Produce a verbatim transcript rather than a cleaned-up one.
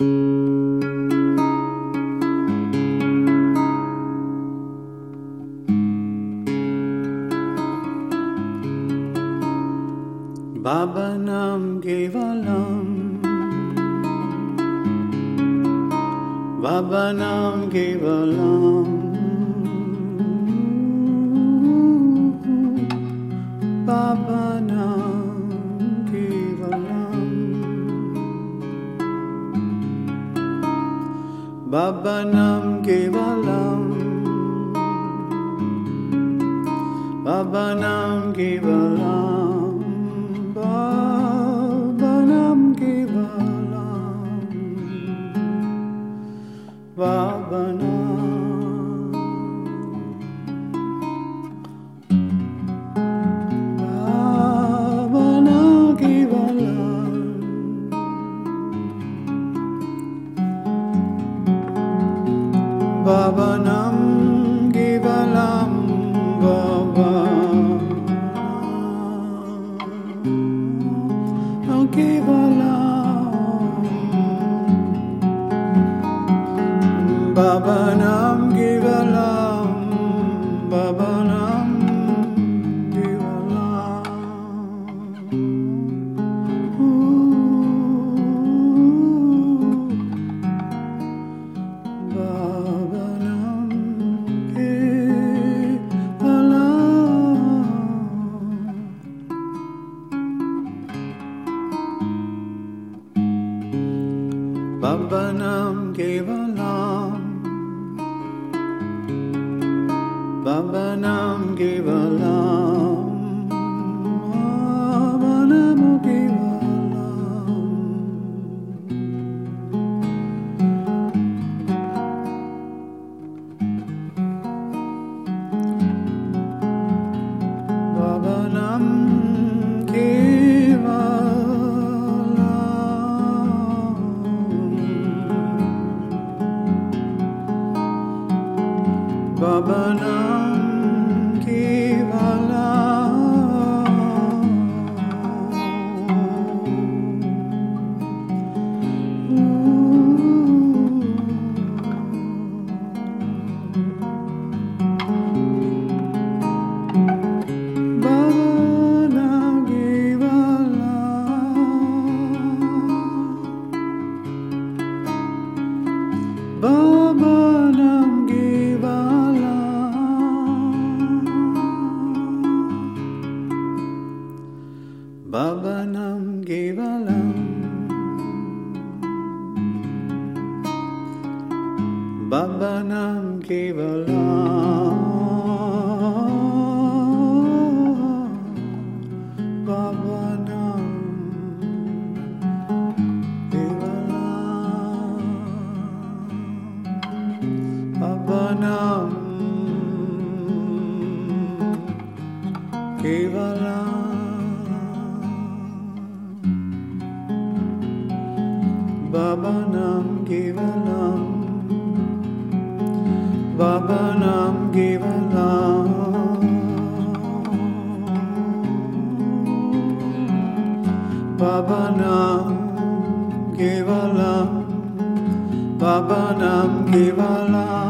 Baba Nam Kevalam, Baba Nam Kevalam, Baba Nam Kevalam, Baba Nam Kevalam, Baba Nam Kevalam. Baba Nam Kevalam, Baba Nam, Baba Nam Kevalam, Baba Nam Kevalam, Baba. Baba Nam Kevalam, Baba Nam Kevalam, Baba Nam Kevalam, Baba Nam Kevalam, Baba Nam Kevalam, Baba Nam Kevalam, Baba Nam Kevalam, Baba Nam Kevalam, Baba Nam Kevalam, Baba Nam Kevalam, Baba Nam Kevalam, Baba Nam Kevalam, Baba Nam Kevalam. Baba Nam Kevalam, Baba Nam Kevalam, Baba Nam Kevalam, Baba Nam Kevalam.